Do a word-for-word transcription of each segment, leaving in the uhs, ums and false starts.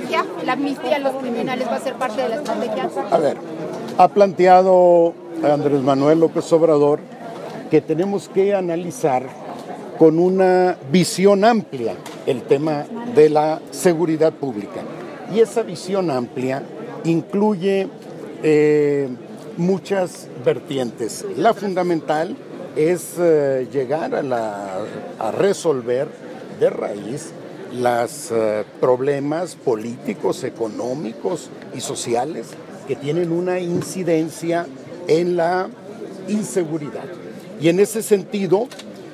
estrategia? ¿La amnistía a los criminales va a ser parte de la estrategia? A ver, ha planteado Andrés Manuel López Obrador que tenemos que analizar con una visión amplia el tema de la seguridad pública. Y esa visión amplia incluye eh, muchas vertientes. La fundamental es eh, llegar a, la, a resolver de raíz los eh, problemas políticos, económicos y sociales que tienen una incidencia en la inseguridad. Y en ese sentido,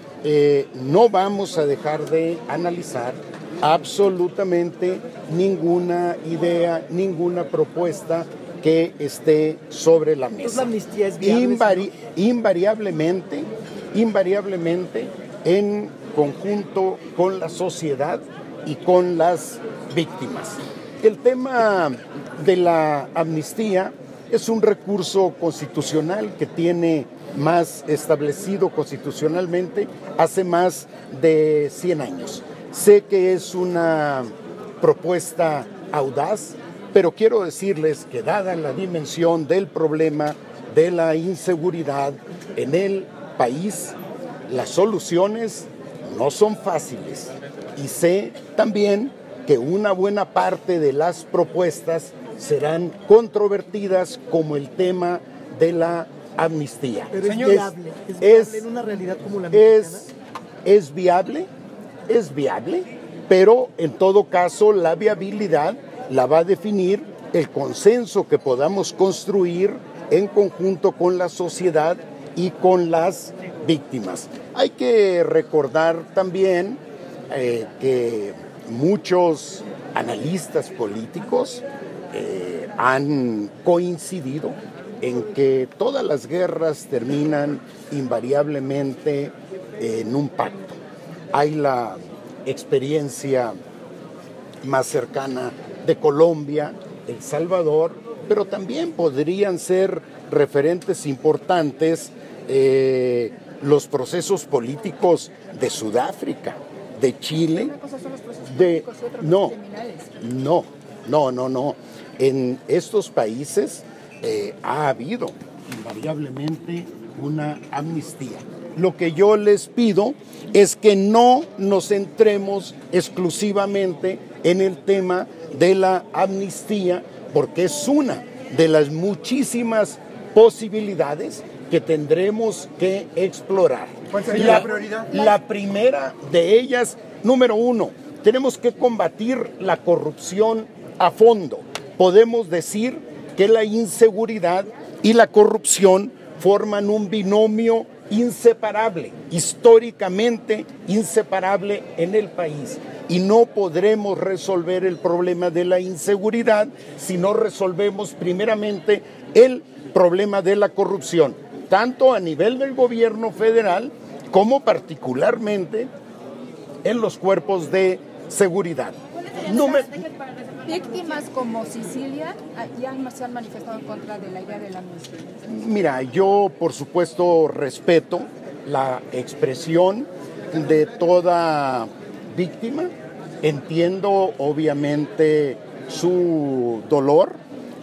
eh, no vamos a dejar de analizar absolutamente ninguna idea, ninguna propuesta que esté sobre la mesa. ¿La amnistía es viable? Invari- invariablemente, invariablemente en conjunto con la sociedad y con las víctimas. El tema de la amnistía es un recurso constitucional que tiene más establecido constitucionalmente hace más de cien años. Sé que es una propuesta audaz, pero quiero decirles que dada la dimensión del problema de la inseguridad en el país, las soluciones no son fáciles. Y sé también que una buena parte de las propuestas serán controvertidas, como el tema de la amnistía. Pero es Señor, viable, es viable es, en una realidad como la mexicana. Es, es viable, es viable, pero en todo caso la viabilidad la va a definir el consenso que podamos construir en conjunto con la sociedad y con las víctimas. Hay que recordar también eh, que muchos analistas políticos eh, han coincidido en que todas las guerras terminan invariablemente en un pacto. Hay la experiencia más cercana de Colombia, El Salvador, pero también podrían ser referentes importantes eh, los procesos políticos de Sudáfrica, de Chile, de no, no, no, no, no. En estos países eh, ha habido invariablemente una amnistía. Lo que yo les pido es que no nos centremos exclusivamente en el tema de la amnistía, porque es una de las muchísimas posibilidades que tendremos que explorar. ¿Cuál sería la, la prioridad? La primera de ellas, número uno, tenemos que combatir la corrupción a fondo. Podemos decir que la inseguridad y la corrupción forman un binomio inseparable, históricamente inseparable en el país. Y no podremos resolver el problema de la inseguridad si no resolvemos primeramente el problema de la corrupción, tanto a nivel del gobierno federal como particularmente en los cuerpos de seguridad. No me... Víctimas como Sicilia ya se han manifestado en contra de la idea de la amnistía. Mira, yo por supuesto respeto la expresión de toda víctima, entiendo obviamente su dolor,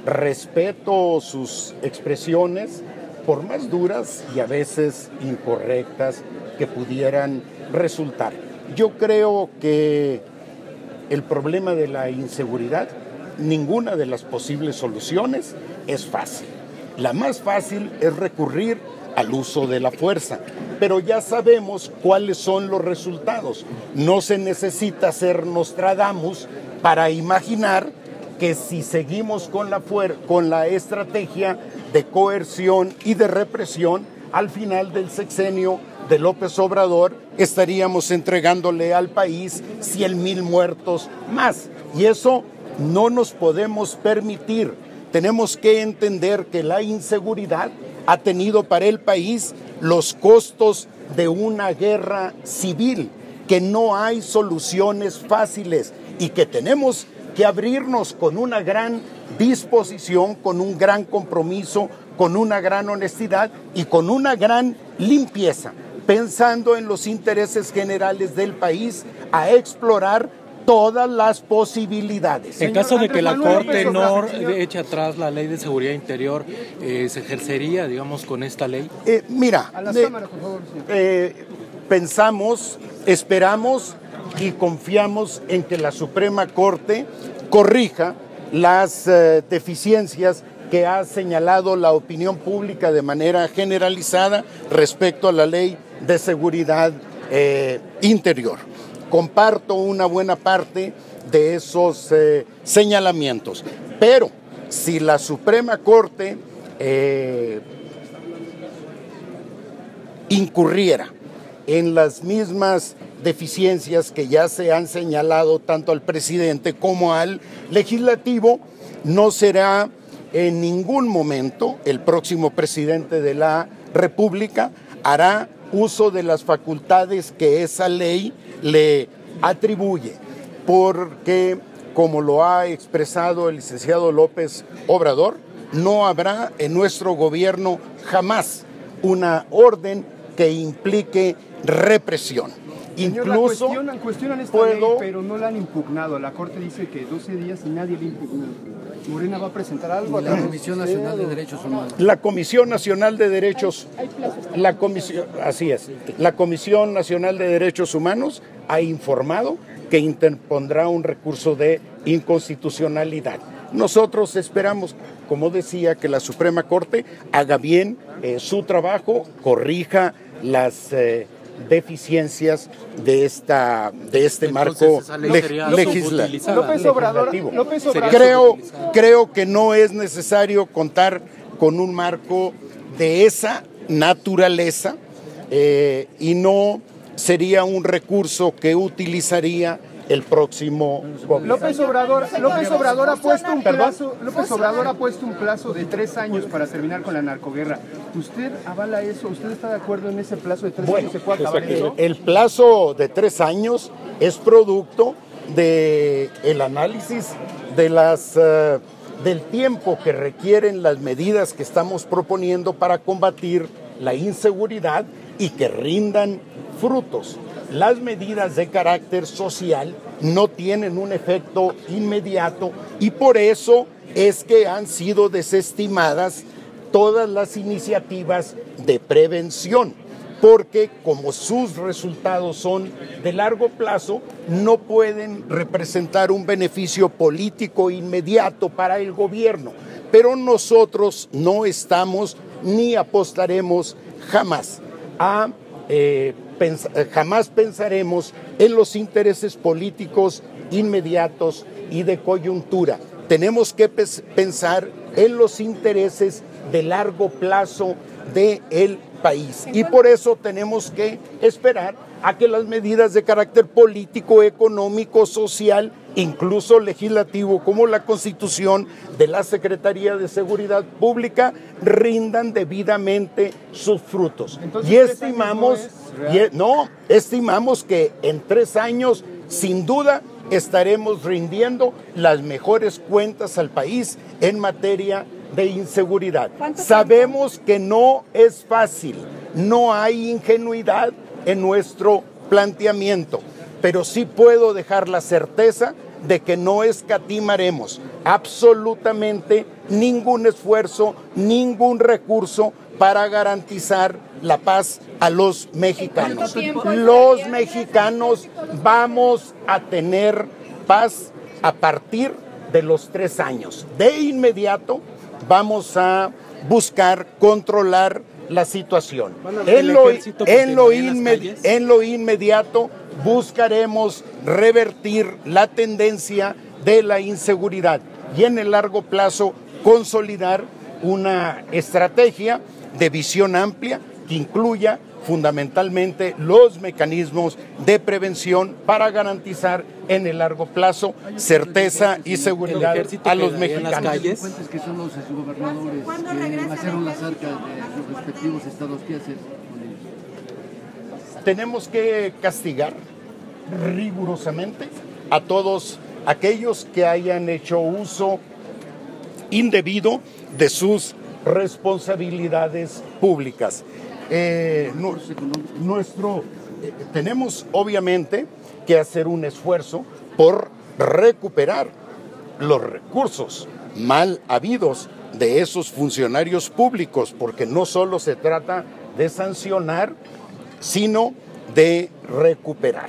respeto sus expresiones, por más duras y a veces incorrectas que pudieran resultar. Yo creo que el problema de la inseguridad, ninguna de las posibles soluciones es fácil. La más fácil es recurrir al uso de la fuerza, pero ya sabemos cuáles son los resultados. No se necesita ser Nostradamus para imaginar que si seguimos con la, fuer- con la estrategia de coerción y de represión, al final del sexenio de López Obrador estaríamos entregándole al país cien mil muertos más. Y eso no nos podemos permitir. Tenemos que entender que la inseguridad ha tenido para el país los costos de una guerra civil, que no hay soluciones fáciles y que tenemos que abrirnos con una gran disposición, con un gran compromiso, con una gran honestidad y con una gran limpieza, pensando en los intereses generales del país, a explorar todas las posibilidades. En caso de que la Corte no eche atrás la Ley de Seguridad Interior, eh, ¿se ejercería, digamos, con esta ley? Eh, mira, A las eh, cámaras, por favor, señor. eh, pensamos, esperamos y confiamos en que la Suprema Corte corrija las eh, deficiencias que ha señalado la opinión pública de manera generalizada respecto a la Ley de Seguridad eh, Interior. Comparto una buena parte de esos eh, señalamientos, pero si la Suprema Corte eh, incurriera en las mismas deficiencias que ya se han señalado tanto al presidente como al legislativo, no será en ningún momento el próximo presidente de la República hará uso de las facultades que esa ley le atribuye, porque, como lo ha expresado el licenciado López Obrador, no habrá en nuestro gobierno jamás una orden que implique represión. Señor, Incluso la cuestionan, cuestionan esta puedo... ley, pero no la han impugnado. La Corte dice que doce días y nadie la impugnó. ¿Morena va a presentar algo a La Comisión Nacional de Derechos Humanos? La Comisión Nacional de Derechos, la comisión, así es, la Comisión Nacional de Derechos Humanos ha informado que interpondrá un recurso de inconstitucionalidad. Nosotros esperamos, como decía, que la Suprema Corte haga bien eh, su trabajo, corrija las eh, deficiencias de esta de este Entonces, marco esa ley leg- sería legisla- subutilizada. López Obrador, legislativo. López Obrador. Creo, creo que no es necesario contar con un marco de esa naturaleza eh, y no sería un recurso que utilizaría el próximo gobierno. López Obrador, López Obrador ha puesto un ¿Perdón? plazo, López Obrador ha puesto un plazo de tres años para terminar con la narcoguerra. ¿Usted avala eso? ¿Usted está de acuerdo en ese plazo de tres Bueno, años? ¿Se puede pues, acabar el, eso? el plazo de tres años es producto de el análisis de las eh, del tiempo que requieren las medidas que estamos proponiendo para combatir la inseguridad y que rindan frutos. Las medidas de carácter social no tienen un efecto inmediato y por eso es que han sido desestimadas todas las iniciativas de prevención, porque como sus resultados son de largo plazo, no pueden representar un beneficio político inmediato para el gobierno. Pero nosotros no estamos ni apostaremos jamás a... Eh, pens- jamás pensaremos en los intereses políticos inmediatos y de coyuntura. Tenemos que pes- pensar en los intereses de largo plazo del país. Y por eso tenemos que esperar a que las medidas de carácter político, económico, social, incluso legislativo, como la Constitución de la Secretaría de Seguridad Pública, rindan debidamente sus frutos. Entonces, y tres estimamos, años no es y e- no, estimamos que en tres años, sin duda, estaremos rindiendo las mejores cuentas al país en materia de inseguridad. Sabemos que no es fácil, no hay ingenuidad en nuestro planteamiento, pero sí puedo dejar la certeza de que no escatimaremos absolutamente ningún esfuerzo, ningún recurso para garantizar la paz a los mexicanos. Los mexicanos vamos a tener paz a partir de los tres años. De inmediato vamos a buscar controlar la situación. En lo, en lo inme- en lo inmediato buscaremos revertir la tendencia de la inseguridad y en el largo plazo consolidar una estrategia de visión amplia que incluya fundamentalmente los mecanismos de prevención para garantizar en el largo plazo certeza y seguridad a los mexicanos. Delincuentes que son los gobernadores que vaciaron las arcas de sus respectivos estados, ¿qué hacer con ellos? Tenemos que castigar rigurosamente a todos aquellos que hayan hecho uso indebido de sus responsabilidades públicas. Eh, nu- nuestro, eh, tenemos obviamente que hacer un esfuerzo por recuperar los recursos mal habidos de esos funcionarios públicos, porque no solo se trata de sancionar, sino de recuperar.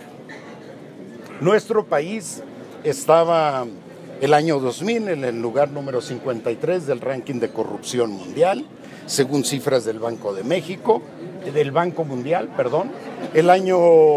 Nuestro país estaba el año dos mil en el lugar número cincuenta y tres del ranking de corrupción mundial, según cifras del Banco de México, del Banco Mundial, perdón. El año,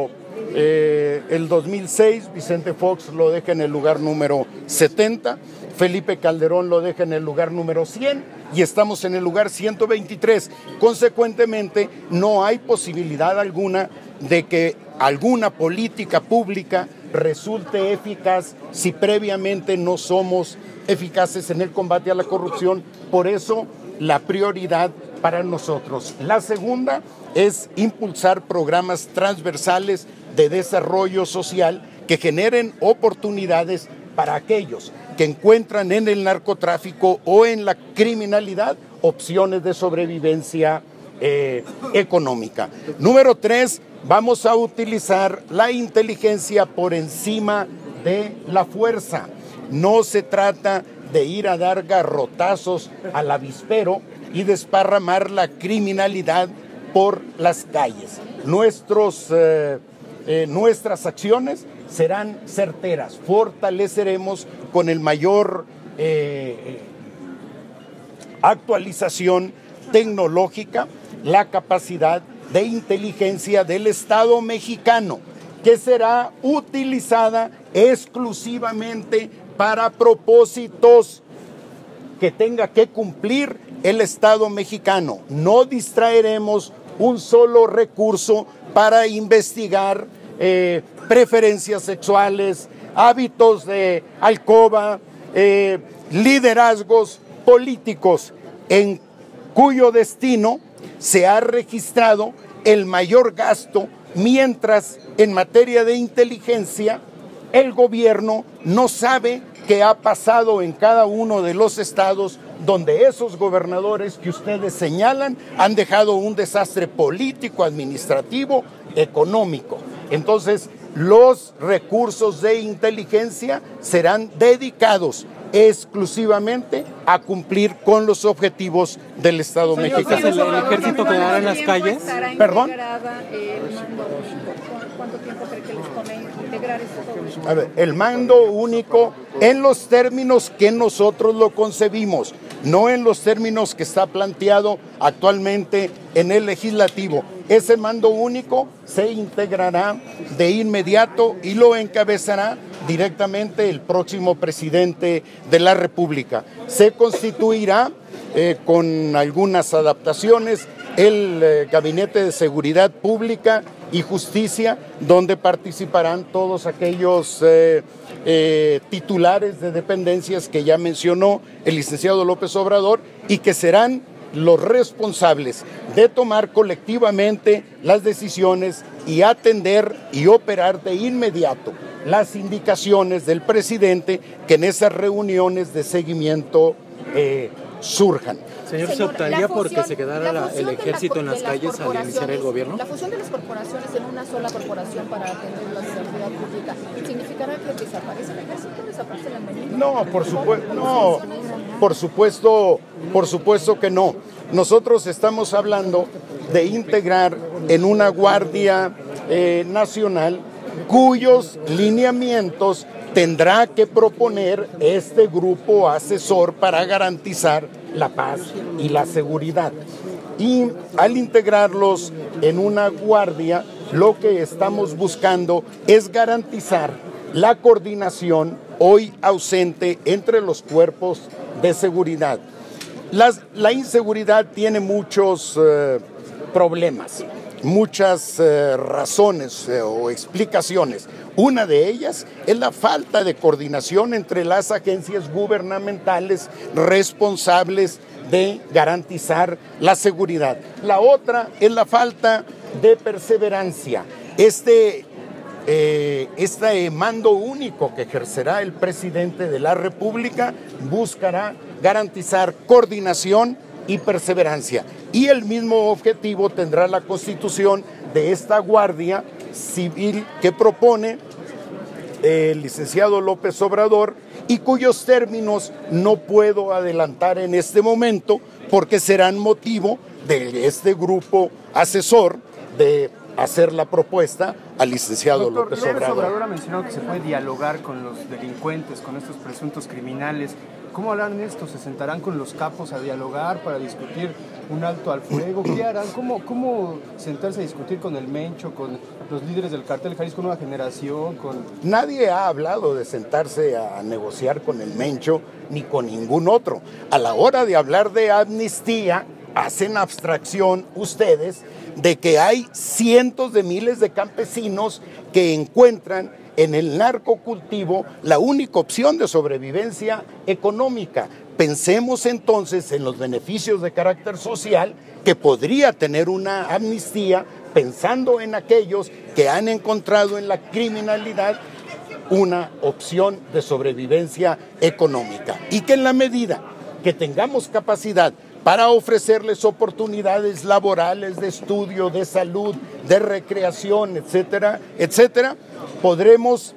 eh, el dos mil seis, Vicente Fox lo deja en el lugar número setenta, Felipe Calderón lo deja en el lugar número cien y estamos en el lugar ciento veintitrés. Consecuentemente, no hay posibilidad alguna de que alguna política pública resulte eficaz si previamente no somos eficaces en el combate a la corrupción. Por eso, la prioridad para nosotros. La segunda es impulsar programas transversales de desarrollo social que generen oportunidades para aquellos que encuentran en el narcotráfico o en la criminalidad opciones de sobrevivencia eh, económica. Número tres, vamos a utilizar la inteligencia por encima de la fuerza. No se trata de ir a dar garrotazos al avispero y desparramar la criminalidad por las calles. Nuestros, eh, eh, nuestras acciones serán certeras. Fortaleceremos con el mayor eh, actualización tecnológica la capacidad de inteligencia del Estado mexicano, que será utilizada exclusivamente para propósitos que tenga que cumplir el Estado mexicano. No distraeremos un solo recurso para investigar eh, preferencias sexuales, hábitos de alcoba, eh, liderazgos políticos, en cuyo destino se ha registrado el mayor gasto, mientras en materia de inteligencia el gobierno no sabe qué ha pasado en cada uno de los estados donde esos gobernadores que ustedes señalan han dejado un desastre político, administrativo, económico. Entonces, los recursos de inteligencia serán dedicados exclusivamente a cumplir con los objetivos del Estado mexicano. ¿El, el ejército quedará en las calles? ¿Perdón? ¿Cuánto tiempo cree que les tome integrar esto? A ver, el mando único en los términos que nosotros lo concebimos, no en los términos que está planteado actualmente en el legislativo. Ese mando único se integrará de inmediato y lo encabezará directamente el próximo presidente de la República. Se constituirá eh, con algunas adaptaciones el eh, Gabinete de Seguridad Pública y Justicia, donde participarán todos aquellos eh, eh, titulares de dependencias que ya mencionó el licenciado López Obrador y que serán los responsables de tomar colectivamente las decisiones y atender y operar de inmediato las indicaciones del presidente que en esas reuniones de seguimiento eh, surjan. Señor, ¿se optaría porque se quedara la, el ejército en las calles al iniciar el gobierno? La fusión de las corporaciones en una sola corporación para atender la seguridad pública, ¿significará que desaparece el ejército o desaparece la marina? No, por supuesto, no, por supuesto, por supuesto que no. Nosotros estamos hablando de integrar en una Guardia eh, Nacional cuyos lineamientos tendrá que proponer este grupo asesor para garantizar la paz y la seguridad. Y al integrarlos en una guardia, lo que estamos buscando es garantizar la coordinación hoy ausente entre los cuerpos de seguridad. Las, la inseguridad tiene muchos eh, problemas, muchas eh, razones eh, o explicaciones. Una de ellas es la falta de coordinación entre las agencias gubernamentales responsables de garantizar la seguridad. La otra es la falta de perseverancia. Este, eh, este mando único que ejercerá el presidente de la República buscará garantizar coordinación y perseverancia. Y el mismo objetivo tendrá la constitución de esta Guardia Civil que propone el licenciado López Obrador y cuyos términos no puedo adelantar en este momento porque serán motivo de este grupo asesor de hacer la propuesta al licenciado Doctor, López López Obrador. Obrador ha mencionado que se puede dialogar con los delincuentes, con estos presuntos criminales. ¿Cómo harán esto? ¿Se sentarán con los capos a dialogar para discutir un alto al fuego? ¿Qué harán? ¿Cómo, cómo sentarse a discutir con el Mencho, con los líderes del Cartel Jalisco Nueva Generación? Con... Nadie ha hablado de sentarse a negociar con el Mencho ni con ningún otro. A la hora de hablar de amnistía, hacen abstracción ustedes de que hay cientos de miles de campesinos que encuentran en el narcocultivo la única opción de sobrevivencia económica. Pensemos entonces en los beneficios de carácter social que podría tener una amnistía, pensando en aquellos que han encontrado en la criminalidad una opción de sobrevivencia económica, y que en la medida que tengamos capacidad para ofrecerles oportunidades laborales, de estudio, de salud, de recreación, etcétera, etcétera, podremos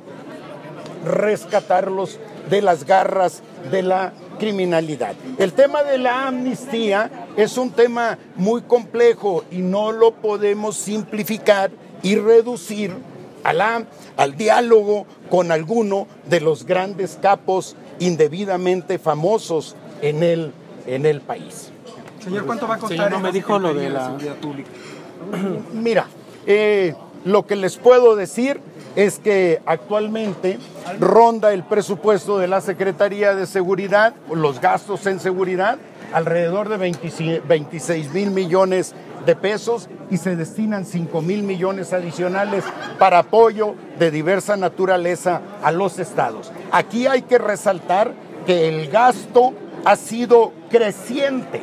rescatarlos de las garras de la criminalidad. El tema de la amnistía es un tema muy complejo y no lo podemos simplificar y reducir a la, al diálogo con alguno de los grandes capos indebidamente famosos en el, en el país. Señor, ¿cuánto va a costar? Señor, no me dijo lo de la seguridad pública. Mira, eh, lo que les puedo decir es que actualmente ronda el presupuesto de la Secretaría de Seguridad, los gastos en seguridad, alrededor de veintiséis mil millones de pesos, y se destinan cinco mil millones adicionales para apoyo de diversa naturaleza a los estados. Aquí hay que resaltar que el gasto ha sido creciente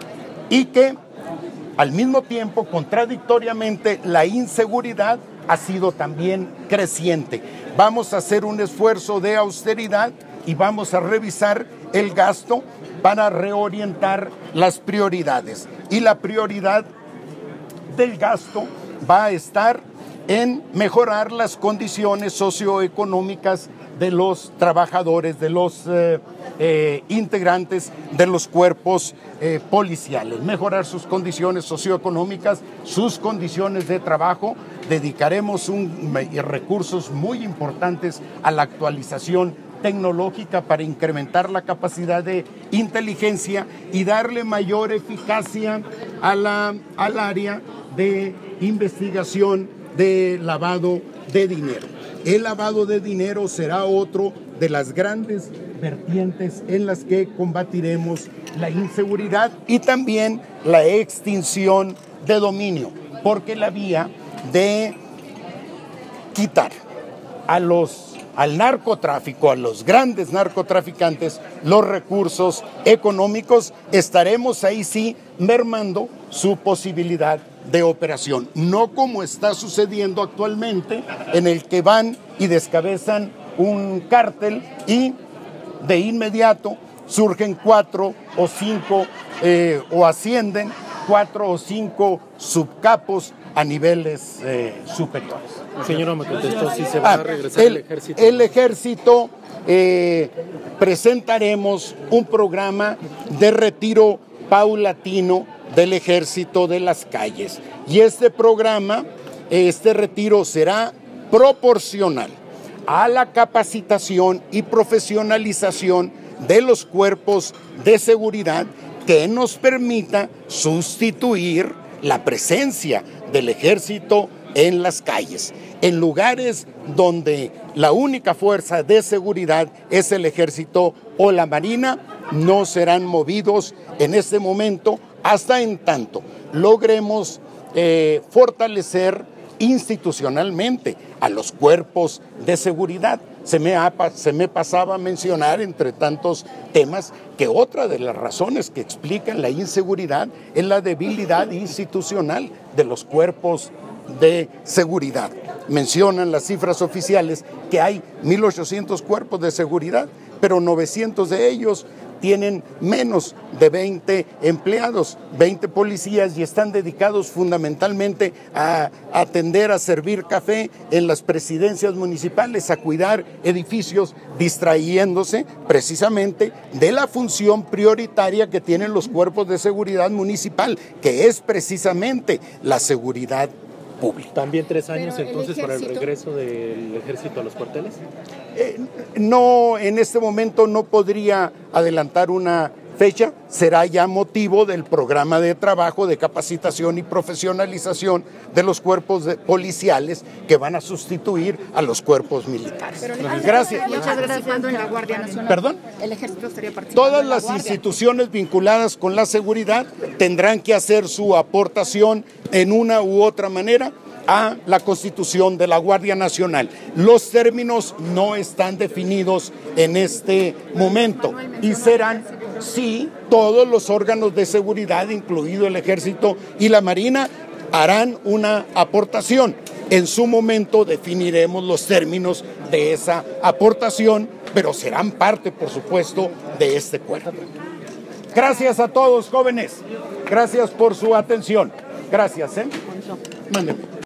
y que al mismo tiempo, contradictoriamente, la inseguridad ha sido también creciente. Vamos a hacer un esfuerzo de austeridad y vamos a revisar el gasto para reorientar las prioridades. Y la prioridad del gasto va a estar en mejorar las condiciones socioeconómicas de los trabajadores, de los eh, eh, integrantes de los cuerpos eh, policiales, mejorar sus condiciones socioeconómicas, sus condiciones de trabajo. Dedicaremos un, recursos muy importantes a la actualización tecnológica para incrementar la capacidad de inteligencia y darle mayor eficacia a la, al área de investigación de lavado de dinero. El lavado de dinero será otro de las grandes vertientes en las que combatiremos la inseguridad y también la extinción de dominio, porque la vía de quitar a los, al narcotráfico, a los grandes narcotraficantes, los recursos económicos, estaremos ahí sí mermando su posibilidad de operación, no como está sucediendo actualmente, en el que van y descabezan un cártel y de inmediato surgen cuatro o cinco eh, o ascienden cuatro o cinco subcapos a niveles eh, superiores. Señor, no me contestó si se va Ah, a regresar el, el ejército. El ejército eh, presentaremos un programa de retiro paulatino del ejército de las calles, y este programa, este retiro será proporcional a la capacitación y profesionalización de los cuerpos de seguridad, que nos permita sustituir la presencia del ejército en las calles, en lugares donde la única fuerza de seguridad es el ejército o la marina. No serán movidos en este momento hasta en tanto logremos eh, fortalecer institucionalmente a los cuerpos de seguridad. Se me, ha, se me pasaba a mencionar, entre tantos temas, que otra de las razones que explican la inseguridad es la debilidad institucional de los cuerpos de seguridad. Mencionan las cifras oficiales que hay mil ochocientos cuerpos de seguridad, pero novecientos de ellos tienen menos de veinte empleados, veinte policías, y están dedicados fundamentalmente a atender, a servir café en las presidencias municipales, a cuidar edificios, distrayéndose precisamente de la función prioritaria que tienen los cuerpos de seguridad municipal, que es precisamente la seguridad pública. ¿También tres años Pero el entonces para el ejército- regreso del ejército a los cuarteles? Eh, no, en este momento no podría adelantar una fecha, será ya motivo del programa de trabajo de capacitación y profesionalización de los cuerpos de- policiales que van a sustituir a los cuerpos militares. Pero el ejército Gracias. estaría participando en la Guardia Nacional. ¿Perdón? El ejército estaría participando Todas en la las Guardia. instituciones vinculadas con la seguridad tendrán que hacer su aportación en una u otra manera a la constitución de la Guardia Nacional. Los términos no están definidos en este momento y serán, sí, todos los órganos de seguridad, incluido el Ejército y la Marina, harán una aportación. En su momento definiremos los términos de esa aportación, pero serán parte, por supuesto, de este cuerpo. Gracias a todos, jóvenes. Gracias por su atención. Gracias, ¿eh? Mándenme.